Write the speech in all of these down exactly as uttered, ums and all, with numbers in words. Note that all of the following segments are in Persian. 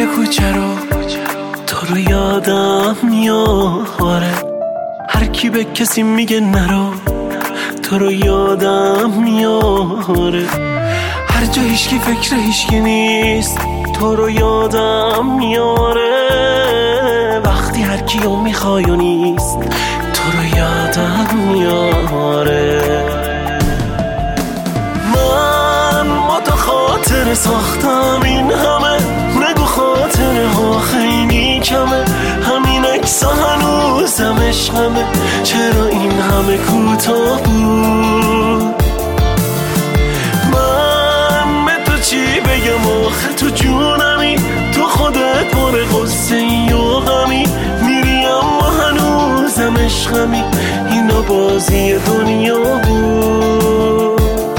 دل کوچه رو تو رو یادم میاره، هر کی به کسی میگه نرو تو رو یادم میاره، هر جا هیچکی فکر هیچکی نیست تو رو یادم میاره، وقتی هر کیو میخوای و نیست تو رو یادم میاره. من با تو خاطر ساختم این همه، نگو خاطره ها خیلی کمه، همین عکس هنوزم عشقمه، چرا این همه کوتاه بود؟ من به تو چی بگم آخه تو جونمی، تو خودت پر غصه ای و غمی، میری اما هنوزم عشقمی، اینا بازی دنیا بود.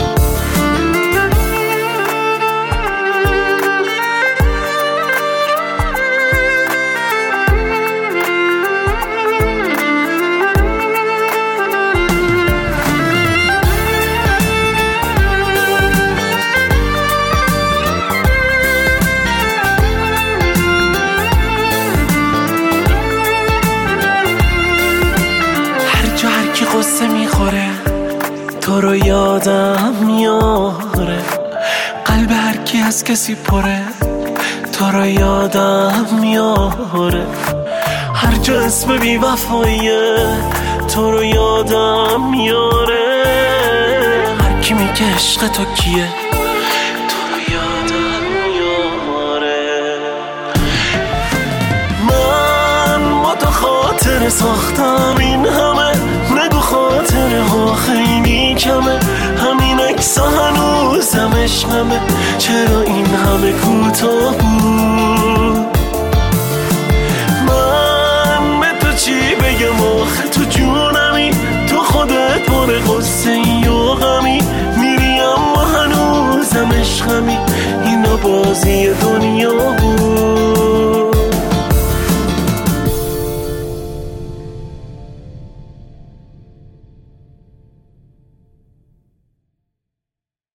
قصه میخوره تو رو یادم میاره، قلب هر کی از کسی پره تو رو یادم میاره، هر جا اسم بی وفاییه تو رو یادم میاره، هر کی میگه عشق تو کیه تو رو یادم میاره. من با تو خاطر ساختم این همه، نگو خاطره ها خیلی کمه، همین عکس هنوزم عشقمه، چرا این همه کوتاه بود؟